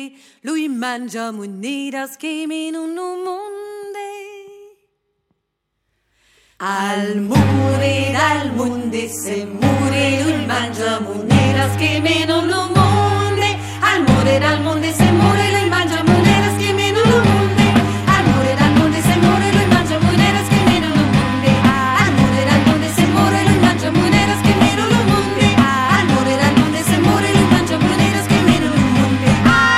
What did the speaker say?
lui mangia monedas che me non monde. Al munde se mure, lui mangia monedas che me non monde. Al munde se mure,